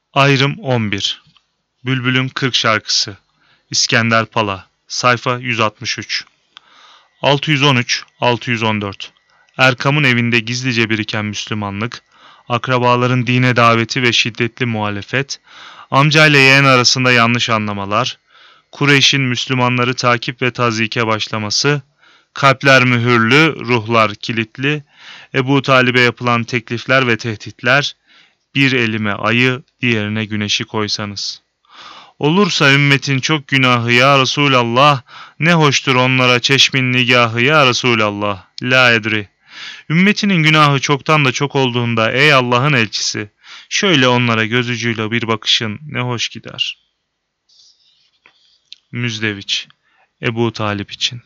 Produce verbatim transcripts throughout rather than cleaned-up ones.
Ayrım on bir. Bülbül'ün kırk şarkısı. İskender Pala. Sayfa yüz altmış üç. altı yüz on üç altı yüz on dört. Erkam'ın evinde gizlice biriken Müslümanlık, akrabaların dine daveti ve şiddetli muhalefet, amca ile yeğen arasında yanlış anlamalar, Kureyş'in Müslümanları takip ve tazike başlaması, kalpler mühürlü, ruhlar kilitli, Ebu Talib'e yapılan teklifler ve tehditler, bir elime ayı, diğerine güneşi koysanız. Olursa ümmetin çok günahı ya Resulallah, ne hoştur onlara çeşmin nigahı ya Resulallah, la edri. Ümmetinin günahı çoktan da çok olduğunda ey Allah'ın elçisi, şöyle onlara göz ucuyla bir bakışın ne hoş gider. Müzdeviç, Ebu Talip için.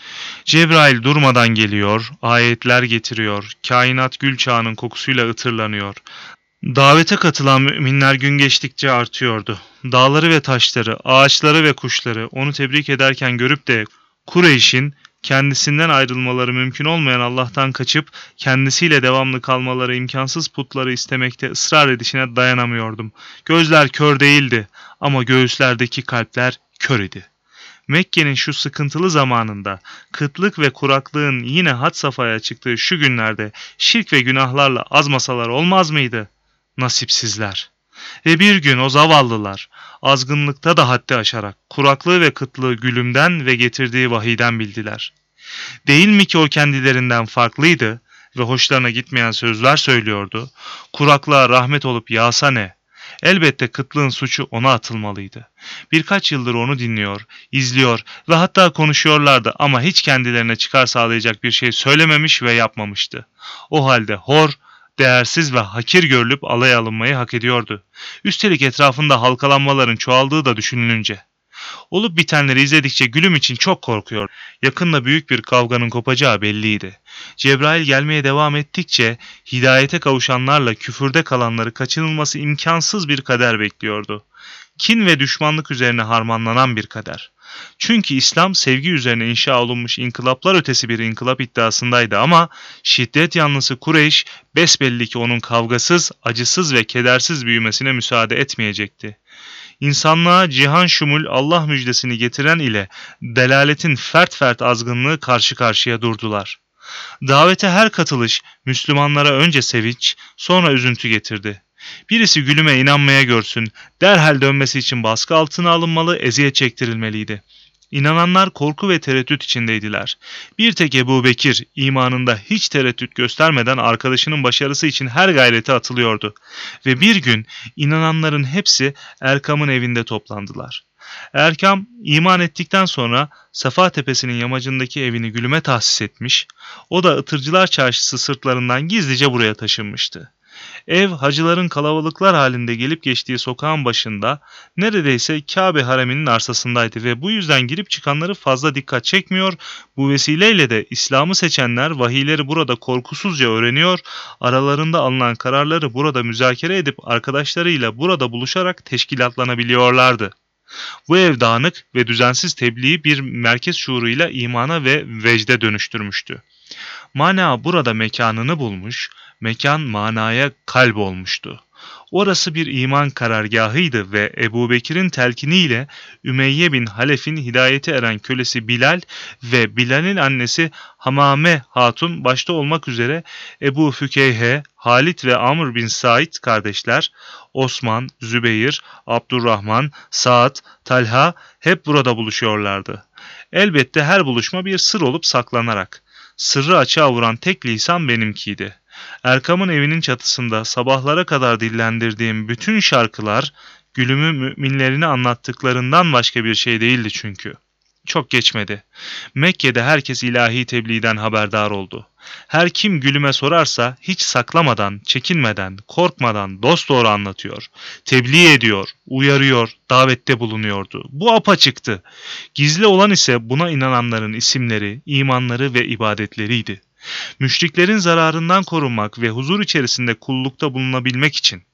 Cebrail durmadan geliyor, ayetler getiriyor, kainat gül çağının kokusuyla ıtırlanıyor. Davete katılan müminler gün geçtikçe artıyordu. Dağları ve taşları, ağaçları ve kuşları onu tebrik ederken görüp de Kureyş'in kendisinden ayrılmaları mümkün olmayan Allah'tan kaçıp kendisiyle devamlı kalmaları imkansız putları istemekte ısrar edişine dayanamıyordum. Gözler kör değildi ama göğüslerdeki kalpler kör idi. Mekke'nin şu sıkıntılı zamanında, kıtlık ve kuraklığın yine had safhaya çıktığı şu günlerde şirk ve günahlarla azmasalar olmaz mıydı? Nasipsizler. Ve bir gün o zavallılar, azgınlıkta da haddi aşarak, kuraklığı ve kıtlığı gülümden ve getirdiği vahiyden bildiler. Değil mi ki o kendilerinden farklıydı ve hoşlarına gitmeyen sözler söylüyordu? Kuraklığa rahmet olup yağsa ne? Elbette kıtlığın suçu ona atılmalıydı. Birkaç yıldır onu dinliyor, izliyor ve hatta konuşuyorlardı ama hiç kendilerine çıkar sağlayacak bir şey söylememiş ve yapmamıştı. O halde hor, değersiz ve hakir görülüp alay alınmayı hak ediyordu. Üstelik etrafında halkalanmaların çoğaldığı da düşünülünce. Olup bitenleri izledikçe gülüm için çok korkuyor. Yakında büyük bir kavganın kopacağı belliydi. Cebrail gelmeye devam ettikçe hidayete kavuşanlarla küfürde kalanları kaçınılması imkansız bir kader bekliyordu. Kin ve düşmanlık üzerine harmanlanan bir kader. Çünkü İslam sevgi üzerine inşa olunmuş inkılaplar ötesi bir inkılap iddiasındaydı ama şiddet yanlısı Kureyş besbelli ki onun kavgasız, acısız ve kedersiz büyümesine müsaade etmeyecekti. İnsanlığa cihan şumul Allah müjdesini getiren ile delaletin fert fert azgınlığı karşı karşıya durdular. Davete her katılış Müslümanlara önce sevinç, sonra üzüntü getirdi. Birisi gülüme inanmaya görsün, derhal dönmesi için baskı altına alınmalı, eziyet çektirilmeliydi. İnananlar korku ve tereddüt içindeydiler. Bir tek Ebu Bekir imanında hiç tereddüt göstermeden arkadaşının başarısı için her gayrete atılıyordu. Ve bir gün inananların hepsi Erkam'ın evinde toplandılar. Erkam iman ettikten sonra Safa Tepesi'nin yamacındaki evini Gülüm'e tahsis etmiş, o da Itırcılar Çarşısı sırtlarından gizlice buraya taşınmıştı. Ev hacıların kalabalıklar halinde gelip geçtiği sokağın başında neredeyse Kabe hareminin arsasındaydı ve bu yüzden girip çıkanları fazla dikkat çekmiyor, bu vesileyle de İslam'ı seçenler vahiyleri burada korkusuzca öğreniyor, aralarında alınan kararları burada müzakere edip arkadaşlarıyla burada buluşarak teşkilatlanabiliyorlardı. Bu ev dağınık ve düzensiz tebliği bir merkez şuuruyla imana ve vecde dönüştürmüştü. Mana burada mekanını bulmuş, mekan manaya kalp olmuştu. Orası bir iman karargahıydı ve Ebu Bekir'in telkiniyle Ümeyye bin Halef'in hidayete eren kölesi Bilal ve Bilal'in annesi Hamame Hatun başta olmak üzere Ebu Fükeyhe, Halit ve Amr bin Said kardeşler, Osman, Zübeyir, Abdurrahman, Saad, Talha hep burada buluşuyorlardı. Elbette her buluşma bir sır olup saklanarak. Sırrı açığa vuran tek lisan benimkiydi. Erkam'ın evinin çatısında sabahlara kadar dillendirdiğim bütün şarkılar Gülüm'ü müminlerine anlattıklarından başka bir şey değildi çünkü. Çok geçmedi. Mekke'de herkes ilahi tebliğden haberdar oldu. Her kim Gülüm'e sorarsa hiç saklamadan, çekinmeden, korkmadan dosdoğru anlatıyor. Tebliğ ediyor, uyarıyor, davette bulunuyordu. Bu apaçıktı. Gizli olan ise buna inananların isimleri, imanları ve ibadetleriydi. Müşriklerin zararından korunmak ve huzur içerisinde kullukta bulunabilmek için.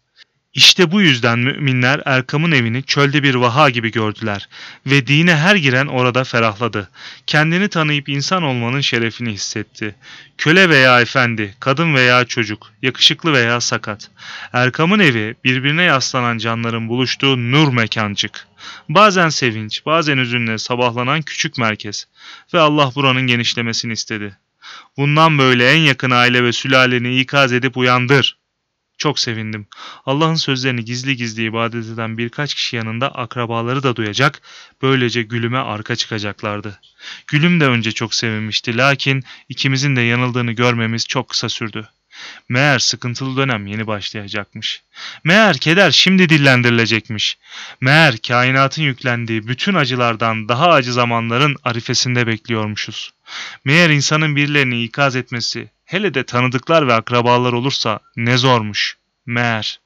İşte bu yüzden müminler Erkam'ın evini çölde bir vaha gibi gördüler ve dine her giren orada ferahladı. Kendini tanıyıp insan olmanın şerefini hissetti. Köle veya efendi, kadın veya çocuk, yakışıklı veya sakat. Erkam'ın evi birbirine yaslanan canların buluştuğu nur mekancık. Bazen sevinç, bazen hüzünle sabahlanan küçük merkez ve Allah buranın genişlemesini istedi. Bundan böyle en yakın aile ve sülaleni ikaz edip uyandır. Çok sevindim. Allah'ın sözlerini gizli gizli ibadet eden birkaç kişi yanında akrabaları da duyacak, böylece Gülüm'e arka çıkacaklardı. Gülüm de önce çok sevinmişti, lakin ikimizin de yanıldığını görmemiz çok kısa sürdü. Meğer sıkıntılı dönem yeni başlayacakmış. Meğer keder şimdi dillendirilecekmiş. Meğer kainatın yüklendiği bütün acılardan daha acı zamanların arifesinde bekliyormuşuz. Meğer insanın birilerini ikaz etmesi, hele de tanıdıklar ve akrabalar olursa ne zormuş. Meğer.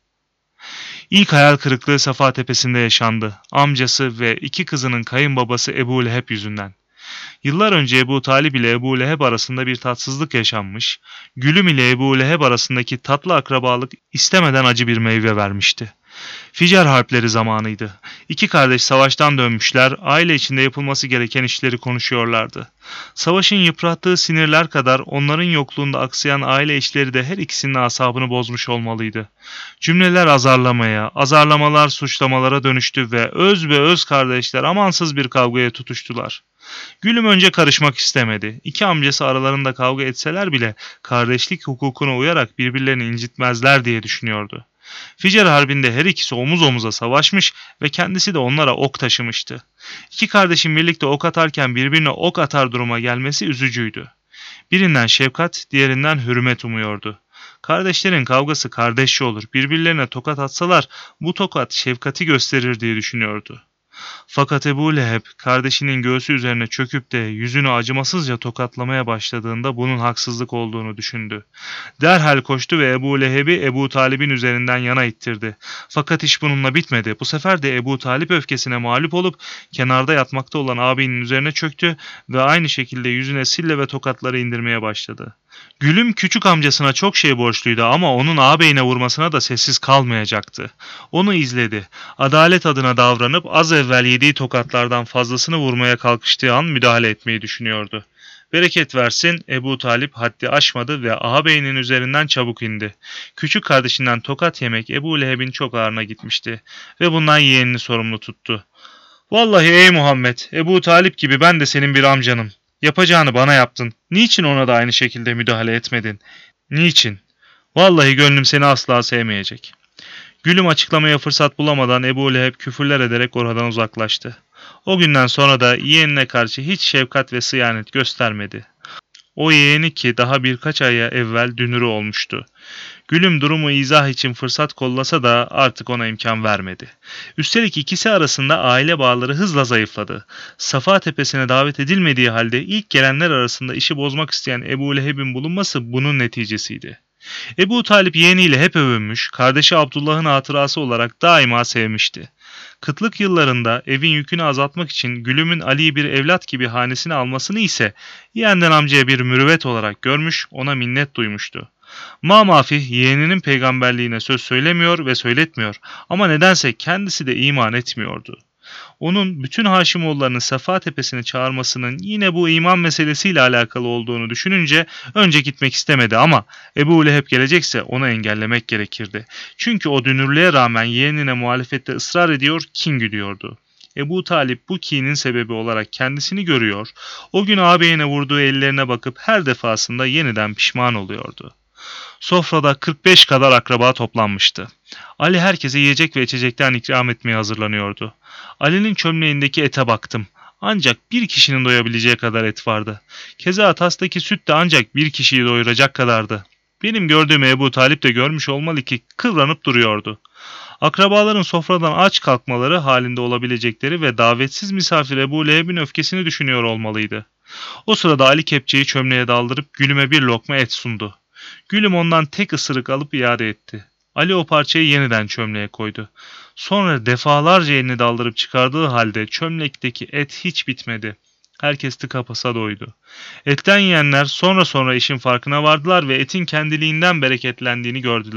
İlk hayal kırıklığı Safa Tepesi'nde yaşandı. Amcası ve iki kızının kayınbabası Ebu Leheb yüzünden. Yıllar önce Ebu Talib ile Ebu Leheb arasında bir tatsızlık yaşanmış, Gülüm ile Ebu Leheb arasındaki tatlı akrabalık istemeden acı bir meyve vermişti. Ficar harpleri zamanıydı. İki kardeş savaştan dönmüşler, aile içinde yapılması gereken işleri konuşuyorlardı. Savaşın yıprattığı sinirler kadar onların yokluğunda aksayan aile işleri de her ikisinin asabını bozmuş olmalıydı. Cümleler azarlamaya, azarlamalar suçlamalara dönüştü ve öz ve öz kardeşler amansız bir kavgaya tutuştular. Gülüm önce karışmak istemedi. İki amcası aralarında kavga etseler bile kardeşlik hukukuna uyarak birbirlerini incitmezler diye düşünüyordu. Ficar Harbi'nde her ikisi omuz omuza savaşmış ve kendisi de onlara ok taşımıştı. İki kardeşin birlikte ok atarken birbirine ok atar duruma gelmesi üzücüydü. Birinden şefkat, diğerinden hürmet umuyordu. Kardeşlerin kavgası kardeşçe olur. Birbirlerine tokat atsalar bu tokat şefkati gösterir diye düşünüyordu. Fakat Ebu Leheb kardeşinin göğsü üzerine çöküp de yüzünü acımasızca tokatlamaya başladığında bunun haksızlık olduğunu düşündü. Derhal koştu ve Ebu Leheb'i Ebu Talib'in üzerinden yana ittirdi. Fakat iş bununla bitmedi. Bu sefer de Ebu Talib öfkesine mağlup olup kenarda yatmakta olan ağabeyinin üzerine çöktü ve aynı şekilde yüzüne sille ve tokatları indirmeye başladı. Gülüm küçük amcasına çok şey borçluydu ama onun ağabeyine vurmasına da sessiz kalmayacaktı. Onu izledi. Adalet adına davranıp az evvel yediği tokatlardan fazlasını vurmaya kalkıştığı an müdahale etmeyi düşünüyordu. Bereket versin, Ebu Talip haddi aşmadı ve ağabeyinin üzerinden çabuk indi. Küçük kardeşinden tokat yemek Ebu Leheb'in çok ağrına gitmişti ve bundan yeğenini sorumlu tuttu. "Vallahi ey Muhammed, Ebu Talip gibi ben de senin bir amcanım. Yapacağını bana yaptın. Niçin ona da aynı şekilde müdahale etmedin? Niçin? Vallahi gönlüm seni asla sevmeyecek." Gülüm açıklamaya fırsat bulamadan Ebu Leheb küfürler ederek oradan uzaklaştı. O günden sonra da yeğenine karşı hiç şefkat ve sıyanet göstermedi. O yeğeni ki daha birkaç aya evvel dünürü olmuştu. Gülüm durumu izah için fırsat kollasa da artık ona imkan vermedi. Üstelik ikisi arasında aile bağları hızla zayıfladı. Safa Tepesi'ne davet edilmediği halde ilk gelenler arasında işi bozmak isteyen Ebu Leheb'in bulunması bunun neticesiydi. Ebu Talip yeğeniyle hep övünmüş, kardeşi Abdullah'ın hatırası olarak daima sevmişti. Kıtlık yıllarında evin yükünü azaltmak için Gülüm'ün Ali'yi bir evlat gibi hanesine almasını ise yeğenden amcaya bir mürüvvet olarak görmüş, ona minnet duymuştu. Mamafih yeğeninin peygamberliğine söz söylemiyor ve söyletmiyor ama nedense kendisi de iman etmiyordu. Onun bütün Haşimoğullarını Safa Tepesi'ne çağırmasının yine bu iman meselesiyle alakalı olduğunu düşününce önce gitmek istemedi ama Ebu Leheb gelecekse onu engellemek gerekirdi. Çünkü o dünürlüğe rağmen yeğenine muhalefette ısrar ediyor, kin güdüyordu. Ebu Talip bu kinin sebebi olarak kendisini görüyor, o gün ağabeyine vurduğu ellerine bakıp her defasında yeniden pişman oluyordu. Sofrada kırk beş kadar akraba toplanmıştı. Ali herkese yiyecek ve içecekten ikram etmeye hazırlanıyordu. Ali'nin çömleğindeki ete baktım. Ancak bir kişinin doyabileceği kadar et vardı. Keza tastaki süt de ancak bir kişiyi doyuracak kadardı. Benim gördüğüm Ebu Talip de görmüş olmalı ki kıvranıp duruyordu. Akrabaların sofradan aç kalkmaları halinde olabilecekleri ve davetsiz misafir Ebu Leheb'in öfkesini düşünüyor olmalıydı. O sırada Ali kepçeyi çömleğe daldırıp Gülüm'e bir lokma et sundu. Gülüm ondan tek ısırık alıp iade etti. Ali o parçayı yeniden çömleğe koydu. Sonra defalarca elini daldırıp çıkardığı halde çömlekteki et hiç bitmedi. Herkes tıka basa doydu. Etten yiyenler sonra sonra işin farkına vardılar ve etin kendiliğinden bereketlendiğini gördüler.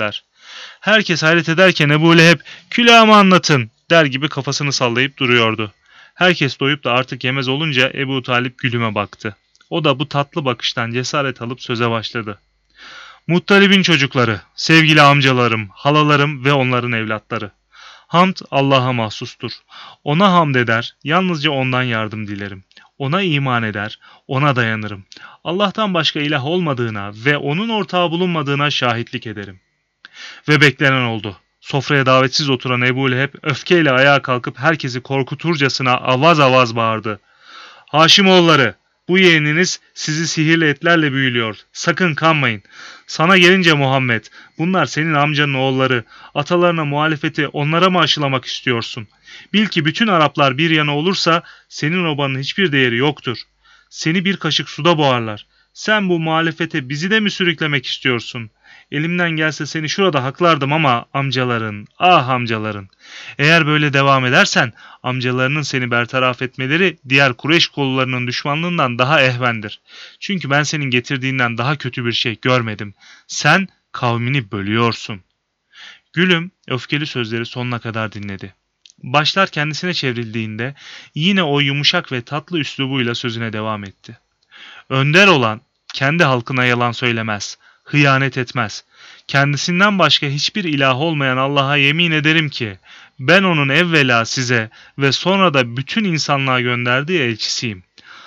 Herkes hayret ederken Ebu Leheb "Külahımı anlatın" der gibi kafasını sallayıp duruyordu. Herkes doyup da artık yemez olunca Ebu Talip Gülüm'e baktı. O da bu tatlı bakıştan cesaret alıp söze başladı. Muttalib'in çocukları, sevgili amcalarım, halalarım ve onların evlatları. Hamd Allah'a mahsustur. Ona hamd eder, yalnızca ondan yardım dilerim. Ona iman eder, ona dayanırım. Allah'tan başka ilah olmadığına ve onun ortağı bulunmadığına şahitlik ederim. Ve beklenen oldu. Sofraya davetsiz oturan Ebu Leheb öfkeyle ayağa kalkıp herkesi korkuturcasına avaz avaz bağırdı. Haşimoğulları, bu yeğeniniz sizi sihirli etlerle büyülüyor. Sakın kanmayın. Sana gelince Muhammed, bunlar senin amcanın oğulları. Atalarına muhalefeti onlara mı aşılamak istiyorsun? Bil ki bütün Araplar bir yana olursa senin obanın hiçbir değeri yoktur. Seni bir kaşık suda boğarlar. Sen bu muhalefete bizi de mi sürüklemek istiyorsun? Elimden gelse seni şurada haklardım ama amcaların, ah amcaların. Eğer böyle devam edersen amcalarının seni bertaraf etmeleri diğer Kureyş kollarının düşmanlığından daha ehvendir. Çünkü ben senin getirdiğinden daha kötü bir şey görmedim. Sen kavmini bölüyorsun. Gülüm öfkeli sözleri sonuna kadar dinledi. Başlar kendisine çevrildiğinde yine o yumuşak ve tatlı üslubuyla sözüne devam etti. Önder olan kendi halkına yalan söylemez, hıyanet etmez. Kendisinden başka hiçbir ilah olmayan Allah'a yemin ederim ki ben onun evvela size ve sonra da bütün insanlığa gönderdiği elçisiyim.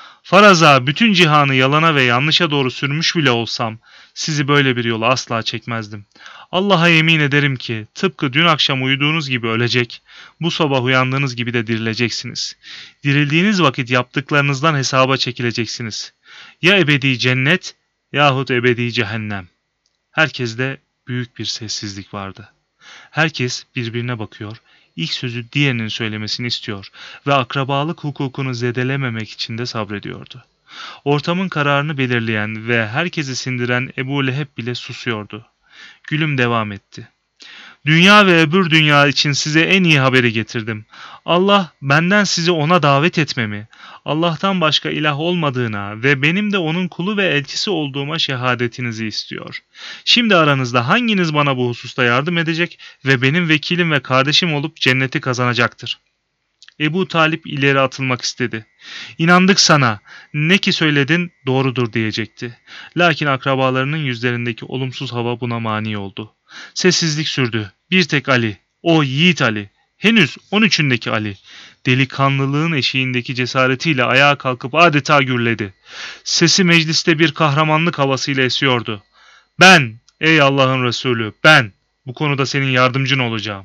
Faraza bütün cihanı yalana ve yanlışa doğru sürmüş bile olsam sizi böyle bir yola asla çekmezdim. Allah'a yemin ederim ki tıpkı dün akşam uyuduğunuz gibi ölecek, bu sabah uyandığınız gibi de dirileceksiniz. Dirildiğiniz vakit yaptıklarınızdan hesaba çekileceksiniz. Ya ebedi cennet yahut ebedi cehennem. Herkeste büyük bir sessizlik vardı. Herkes birbirine bakıyor, ilk sözü diğerinin söylemesini istiyor ve akrabalık hukukunu zedelememek için de sabrediyordu. Ortamın kararını belirleyen ve herkesi sindiren Ebu Leheb bile susuyordu. Gülüm devam etti. Dünya ve öbür dünya için size en iyi haberi getirdim. Allah benden sizi ona davet etmemi, Allah'tan başka ilah olmadığına ve benim de onun kulu ve elçisi olduğuma şehadetinizi istiyor. Şimdi aranızda hanginiz bana bu hususta yardım edecek ve benim vekilim ve kardeşim olup cenneti kazanacaktır? Ebu Talip ileri atılmak istedi. İnandık sana, ne ki söyledin doğrudur diyecekti. Lakin akrabalarının yüzlerindeki olumsuz hava buna mani oldu. Sessizlik sürdü. Bir tek Ali, o yiğit Ali, henüz on üçündeki Ali, delikanlılığın eşiğindeki cesaretiyle ayağa kalkıp adeta gürledi. Sesi mecliste bir kahramanlık havasıyla esiyordu. Ben, ey Allah'ın Resulü, ben, bu konuda senin yardımcın olacağım.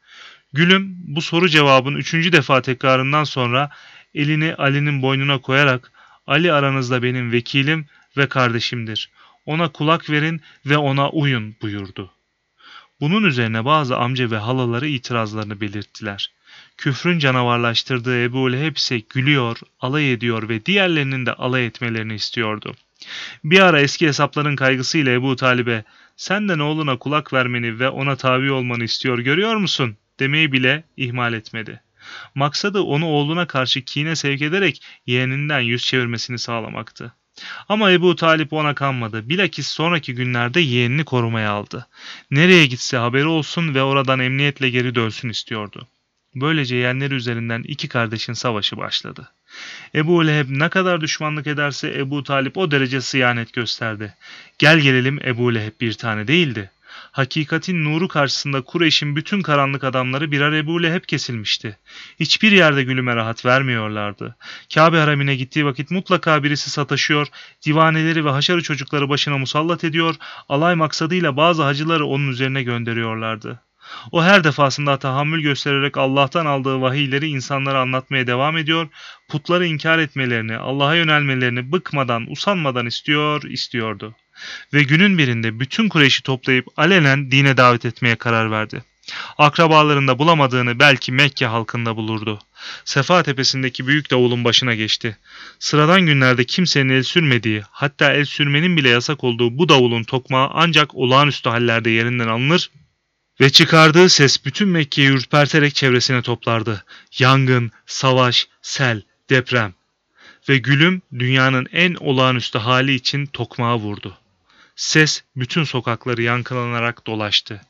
Gülüm bu soru cevabın üçüncü defa tekrarından sonra elini Ali'nin boynuna koyarak Ali aranızda benim vekilim ve kardeşimdir. Ona kulak verin ve ona uyun buyurdu. Bunun üzerine bazı amca ve halaları itirazlarını belirttiler. Küfrün canavarlaştırdığı Ebu Leheb ise gülüyor, alay ediyor ve diğerlerinin de alay etmelerini istiyordu. Bir ara eski hesapların kaygısıyla Ebu Talib'e "Sen de oğluna kulak vermeni ve ona tabi olmanı istiyor görüyor musun?" demeyi bile ihmal etmedi. Maksadı onu oğluna karşı kine sevk ederek yeğeninden yüz çevirmesini sağlamaktı. Ama Ebu Talip ona kanmadı. Bilakis sonraki günlerde yeğenini korumaya aldı. Nereye gitse haberi olsun ve oradan emniyetle geri dönsün istiyordu. Böylece yeğenleri üzerinden iki kardeşin savaşı başladı. Ebu Leheb ne kadar düşmanlık ederse Ebu Talip o derece sıyanet gösterdi. Gel gelelim Ebu Leheb bir tane değildi. Hakikatin nuru karşısında Kureyş'in bütün karanlık adamları birer Ebu Leheb kesilmişti. Hiçbir yerde gülüme rahat vermiyorlardı. Kabe haramine gittiği vakit mutlaka birisi sataşıyor, divaneleri ve haşarı çocukları başına musallat ediyor, alay maksadıyla bazı hacıları onun üzerine gönderiyorlardı. O her defasında tahammül göstererek Allah'tan aldığı vahiyleri insanlara anlatmaya devam ediyor, putları inkar etmelerini, Allah'a yönelmelerini bıkmadan, usanmadan istiyor, istiyordu. Ve günün birinde bütün Kureyş'i toplayıp alenen dine davet etmeye karar verdi. Akrabalarında bulamadığını belki Mekke halkında bulurdu. Sefa tepesindeki büyük davulun başına geçti. Sıradan günlerde kimsenin el sürmediği, hatta el sürmenin bile yasak olduğu bu davulun tokmağı ancak olağanüstü hallerde yerinden alınır ve çıkardığı ses bütün Mekke'yi ürperterek çevresine toplardı. Yangın, savaş, sel, deprem. Ve gülüm dünyanın en olağanüstü hali için tokmağı vurdu. Ses bütün sokakları yankılanarak dolaştı.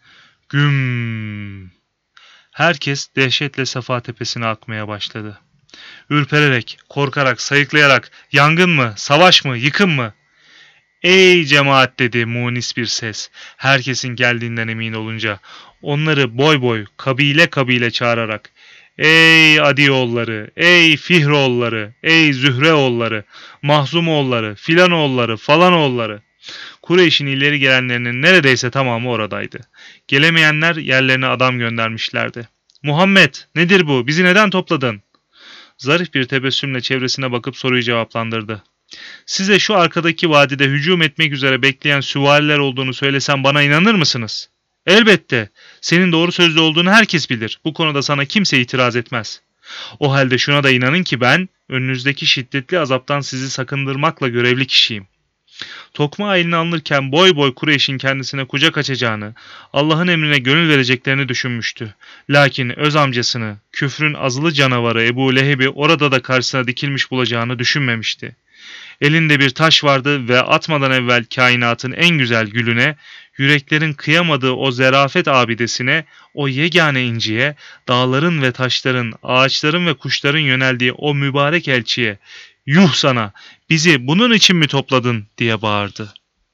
Güm. Herkes dehşetle Safa Tepesi'ne akmaya başladı. Ürpererek, korkarak, sayıklayarak, yangın mı, savaş mı, yıkım mı? Ey cemaat dedi munis bir ses, herkesin geldiğinden emin olunca. Onları boy boy, kabile kabile çağırarak. Ey Adioğulları, ey Fihroğulları, ey Zühreoğulları, Mahzumoğulları, Filanoğulları, Falanoğulları. Kureyş'in ileri gelenlerinin neredeyse tamamı oradaydı. Gelemeyenler yerlerine adam göndermişlerdi. Muhammed, nedir bu? Bizi neden topladın? Zarif bir tebessümle çevresine bakıp soruyu cevaplandırdı. Size şu arkadaki vadide hücum etmek üzere bekleyen süvariler olduğunu söylesem bana inanır mısınız? Elbette. Senin doğru sözlü olduğunu herkes bilir. Bu konuda sana kimse itiraz etmez. O halde şuna da inanın ki ben önünüzdeki şiddetli azaptan sizi sakındırmakla görevli kişiyim. Tokma eline alınırken boy boy Kureyş'in kendisine kucak açacağını, Allah'ın emrine gönül vereceklerini düşünmüştü. Lakin öz amcasını, küfrün azılı canavarı Ebu Leheb'i orada da karşısına dikilmiş bulacağını düşünmemişti. Elinde bir taş vardı ve atmadan evvel kainatın en güzel gülüne, yüreklerin kıyamadığı o zerafet abidesine, o yegane inciye, dağların ve taşların, ağaçların ve kuşların yöneldiği o mübarek elçiye, "Yuh sana, bizi bunun için mi topladın?" diye bağırdı.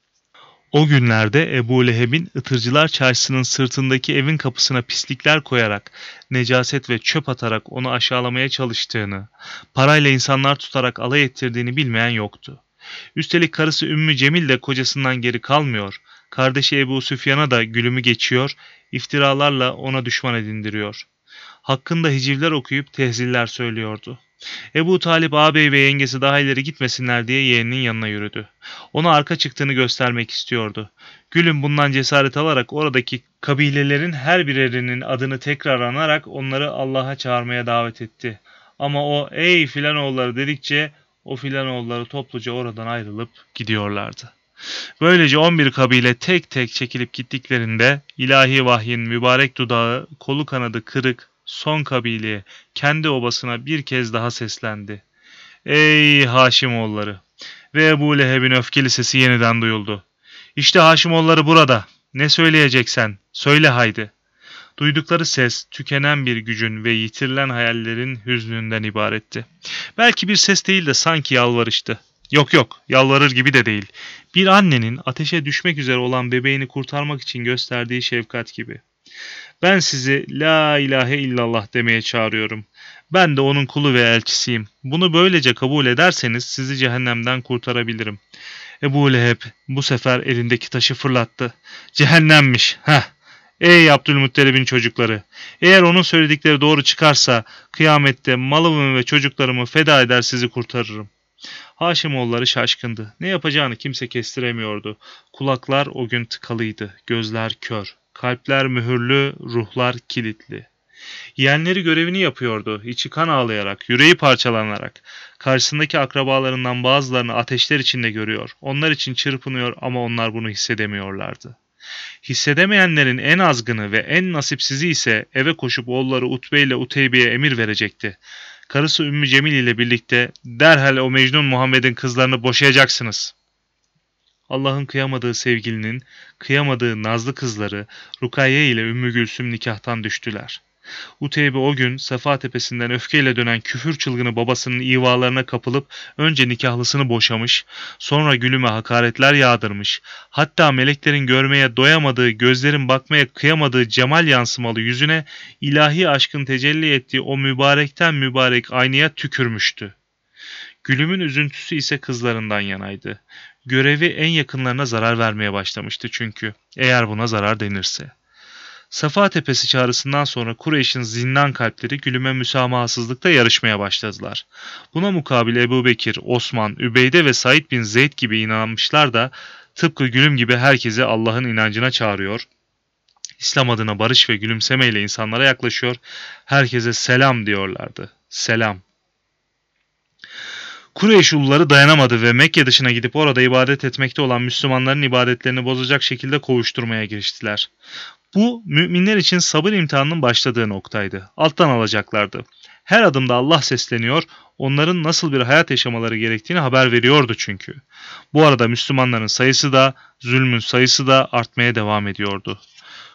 O günlerde Ebu Leheb'in Itırcılar Çarşısı'nın sırtındaki evin kapısına pislikler koyarak, necaset ve çöp atarak onu aşağılamaya çalıştığını, parayla insanlar tutarak alay ettirdiğini bilmeyen yoktu. Üstelik karısı Ümmü Cemil de kocasından geri kalmıyor, kardeşi Ebu Süfyan'a da gülümü geçiyor, iftiralarla ona düşman edindiriyor. Hakkında hicivler okuyup tehziller söylüyordu. Ebu Talip ağabey ve yengesi daha ileri gitmesinler diye yeğeninin yanına yürüdü. Ona arka çıktığını göstermek istiyordu. Gülüm bundan cesaret alarak oradaki kabilelerin her birerinin adını tekrar anarak onları Allah'a çağırmaya davet etti. Ama o ey filanoğulları dedikçe o filanoğulları topluca oradan ayrılıp gidiyorlardı. Böylece on bir kabile tek tek çekilip gittiklerinde ilahi vahyin mübarek dudağı kolu kanadı kırık son kabileye, kendi obasına bir kez daha seslendi. Ey Haşimoğulları! Ve Ebu Leheb'in öfkeli sesi yeniden duyuldu. İşte Haşimoğulları burada. Ne söyleyeceksen? Söyle haydi. Duydukları ses, tükenen bir gücün ve yitirilen hayallerin hüznünden ibaretti. Belki bir ses değil de sanki yalvarıştı. Yok yok, yalvarır gibi de değil. Bir annenin ateşe düşmek üzere olan bebeğini kurtarmak için gösterdiği şefkat gibi. Ben sizi la ilahe illallah demeye çağırıyorum. Ben de onun kulu ve elçisiyim. Bunu böylece kabul ederseniz sizi cehennemden kurtarabilirim. Ebu Leheb bu sefer elindeki taşı fırlattı. Cehennemmiş. Heh. Ey Abdülmuttalib'in çocukları. Eğer onun söyledikleri doğru çıkarsa kıyamette malımı ve çocuklarımı feda eder sizi kurtarırım. Haşimoğulları şaşkındı. Ne yapacağını kimse kestiremiyordu. Kulaklar o gün tıkalıydı. Gözler kör. Kalpler mühürlü, ruhlar kilitli. Yeğenleri görevini yapıyordu, içi kan ağlayarak, yüreği parçalanarak. Karşısındaki akrabalarından bazılarını ateşler içinde görüyor, onlar için çırpınıyor ama onlar bunu hissedemiyorlardı. Hissedemeyenlerin en azgını ve en nasipsizi ise eve koşup oğulları Utbe ile Uteybi'ye emir verecekti. Karısı Ümmü Cemil ile birlikte derhal o Mecnun Muhammed'in kızlarını boşayacaksınız. Allah'ın kıyamadığı sevgilinin, kıyamadığı nazlı kızları Rukayye ile Ümmü Gülsüm nikahtan düştüler. Uteybe o gün Safa Tepesi'nden öfkeyle dönen küfür çılgını babasının ivalarına kapılıp önce nikahlısını boşamış, sonra Gülüm'e hakaretler yağdırmış, hatta meleklerin görmeye doyamadığı, gözlerin bakmaya kıyamadığı cemal yansımalı yüzüne ilahi aşkın tecelli ettiği o mübarekten mübarek aynaya tükürmüştü. Gülüm'ün üzüntüsü ise kızlarından yanaydı. Görevi en yakınlarına zarar vermeye başlamıştı çünkü, eğer buna zarar denirse. Safa Tepesi çağrısından sonra Kureyş'in zindan kalpleri Gülüm'e müsamahasızlıkta yarışmaya başladılar. Buna mukabil Ebu Bekir, Osman, Übeyde ve Said bin Zeyd gibi inanmışlar da tıpkı Gülüm gibi herkesi Allah'ın inancına çağırıyor, İslam adına barış ve gülümsemeyle insanlara yaklaşıyor, herkese selam diyorlardı. Selam. Kureyş uluları dayanamadı ve Mekke dışına gidip orada ibadet etmekte olan Müslümanların ibadetlerini bozacak şekilde kovuşturmaya giriştiler. Bu, müminler için sabır imtihanının başladığı noktaydı. Alttan alacaklardı. Her adımda Allah sesleniyor, onların nasıl bir hayat yaşamaları gerektiğini haber veriyordu çünkü. Bu arada Müslümanların sayısı da, zulmün sayısı da artmaya devam ediyordu.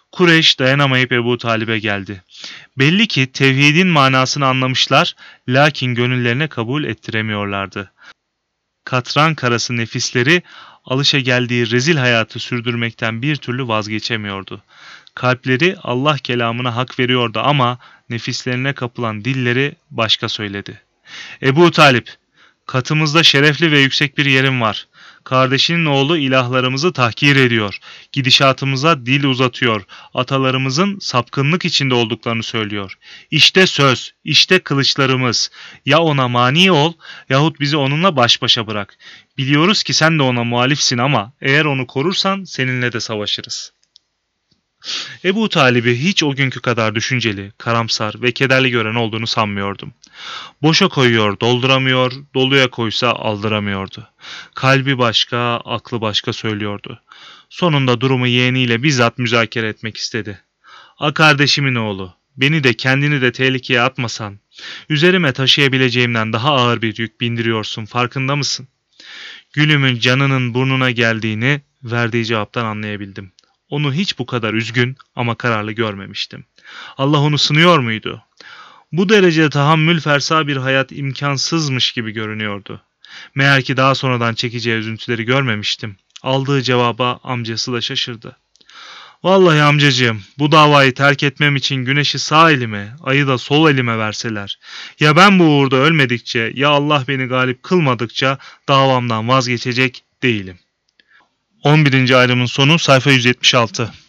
Kureyş dayanamayıp Ebu Talib'e geldi. Belli ki tevhidin manasını anlamışlar, lakin gönüllerine kabul ettiremiyorlardı. Katran karası nefisleri alışageldiği rezil hayatı sürdürmekten bir türlü vazgeçemiyordu. Kalpleri Allah kelamına hak veriyordu ama nefislerine kapılan dilleri başka söyledi. Ebu Talip, katımızda şerefli ve yüksek bir yerin var. Kardeşinin oğlu ilahlarımızı tahkir ediyor. Gidişatımıza dil uzatıyor. Atalarımızın sapkınlık içinde olduklarını söylüyor. İşte söz, işte kılıçlarımız. Ya ona mani ol yahut bizi onunla baş başa bırak. Biliyoruz ki sen de ona muhalifsin ama eğer onu korursan seninle de savaşırız. Ebu Talib'i hiç o günkü kadar düşünceli, karamsar ve kederli gören olduğunu sanmıyordum. Boşa koyuyor, dolduramıyor, doluya koysa aldıramıyordu. Kalbi başka, aklı başka söylüyordu. Sonunda durumu yeğeniyle bizzat müzakere etmek istedi. "A kardeşimin oğlu, beni de kendini de tehlikeye atmasan, üzerime taşıyabileceğimden daha ağır bir yük bindiriyorsun, farkında mısın?" Gülümün canının burnuna geldiğini verdiği cevaptan anlayabildim. Onu hiç bu kadar üzgün ama kararlı görmemiştim. Allah onu sınıyor muydu? Bu derecede tahammül fersa bir hayat imkansızmış gibi görünüyordu. Meğer ki daha sonradan çekeceği üzüntüleri görmemiştim. Aldığı cevaba amcası da şaşırdı. "Vallahi amcacığım, bu davayı terk etmem için güneşi sağ elime, ayı da sol elime verseler, ya ben bu uğurda ölmedikçe, ya Allah beni galip kılmadıkça davamdan vazgeçecek değilim." on birinci ayrımın sonu sayfa yüz yetmiş altı.